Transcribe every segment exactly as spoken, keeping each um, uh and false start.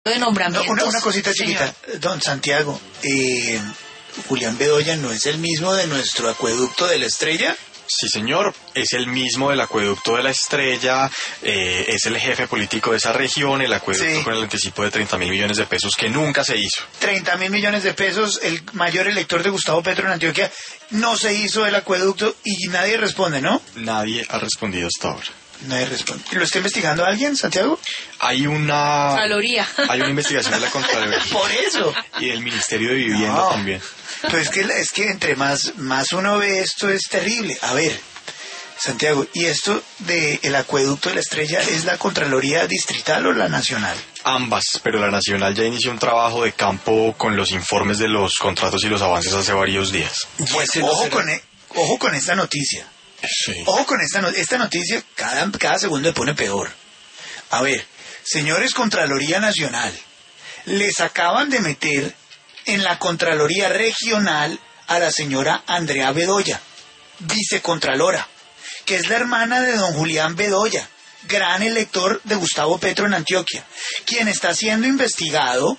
de nombramientos. No, una, una cosita chiquita, señor. don Santiago, eh, Julián Bedoya no es el mismo de nuestro acueducto de la Estrella. Sí, señor, es el mismo del acueducto de la Estrella, eh, es el jefe político de esa región, el acueducto Sí. con el anticipo de treinta mil millones de pesos que nunca se hizo. treinta mil millones de pesos, el mayor elector de Gustavo Petro en Antioquia, no se hizo el acueducto y nadie responde, ¿no? Nadie ha respondido hasta ahora. Nadie responde. ¿Lo está investigando alguien, Santiago? Hay una... Caloría. Hay una investigación de la Contraloría Por eso. y del Ministerio de Vivienda No. también. Pues es que, es que entre más, más uno ve esto es terrible. A ver, Santiago, ¿y esto del acueducto de la Estrella es la Contraloría Distrital o la Nacional? Ambas, pero la Nacional ya inició un trabajo de campo con los informes de los contratos y los avances hace varios días. Pues ojo con, e- ojo con esta noticia. Sí. Ojo con esta, no- esta noticia, cada, cada segundo le pone peor. A ver, señores Contraloría Nacional, les acaban de meter en la Contraloría Regional a la señora Andrea Bedoya, vicecontralora, que es la hermana de don Julián Bedoya, gran elector de Gustavo Petro en Antioquia, quien está siendo investigado,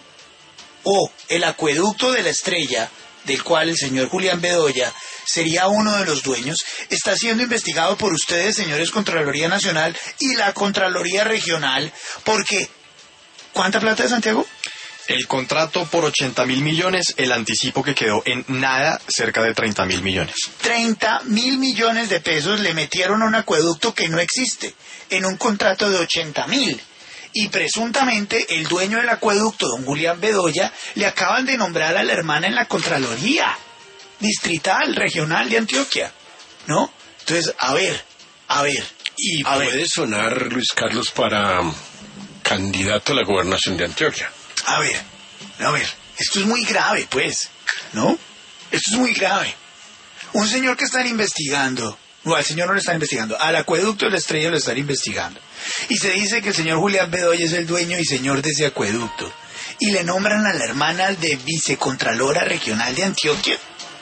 o el acueducto de la Estrella, del cual el señor Julián Bedoya sería uno de los dueños, está siendo investigado por ustedes, señores Contraloría Nacional y la Contraloría Regional, porque ¿cuánta plata de Santiago? El contrato por ochenta mil millones, el anticipo que quedó en nada, cerca de treinta mil millones. treinta mil millones de pesos le metieron a un acueducto que no existe, en un contrato de ochenta mil. Y presuntamente el dueño del acueducto, don Julián Bedoya, le acaban de nombrar a la hermana en la Contraloría Distrital, Regional de Antioquia, ¿no? Entonces, a ver, a ver, Y a puede ver, sonar, Luis Carlos, para um, candidato a la gobernación de Antioquia. a ver, a ver, esto es muy grave, pues, ¿no? Esto es muy grave. Un señor que están investigando, no, al señor no lo están investigando, al acueducto de la Estrella lo están investigando. Y se dice que el señor Julián Bedoya es el dueño y señor de ese acueducto. Y le nombran a la hermana de vicecontralora regional de Antioquia.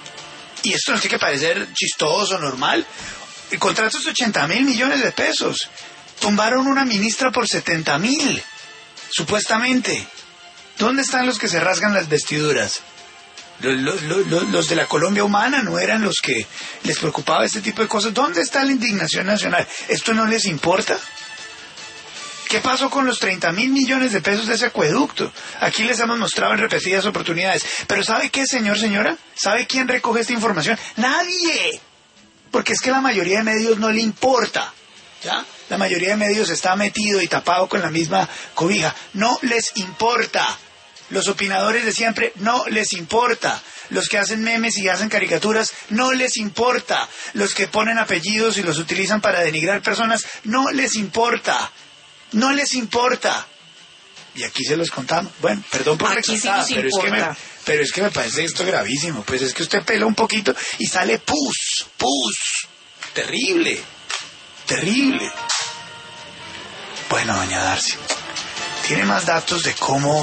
Y esto no tiene que parecer chistoso, normal. El contrato es ochenta mil millones de pesos. Tumbaron una ministra por setenta mil, supuestamente. ¿Dónde están los que se rasgan las vestiduras? Los, los, los, los de la Colombia humana no eran los que les preocupaba este tipo de cosas. ¿Dónde está la indignación nacional? ¿Esto no les importa? ¿Qué pasó con los treinta mil millones de pesos de ese acueducto? Aquí les hemos mostrado en repetidas oportunidades. Pero ¿sabe qué, señor, señora? ¿Sabe quién recoge esta información? ¡Nadie! Porque es que la mayoría de medios no le importa, ¿ya? La mayoría de medios está metido y tapado con la misma cobija. No les importa. Los opinadores de siempre no les importa. Los que hacen memes y hacen caricaturas no les importa. Los que ponen apellidos y los utilizan para denigrar personas no les importa. No les importa. Y aquí se los contamos. Bueno, perdón por Aquí sí recatada, nos pero es que me, importa. pero es que me parece esto gravísimo. Pues es que usted pela un poquito y sale pus, pus. Terrible, terrible. Bueno, doña Darcy, ¿tiene más datos de cómo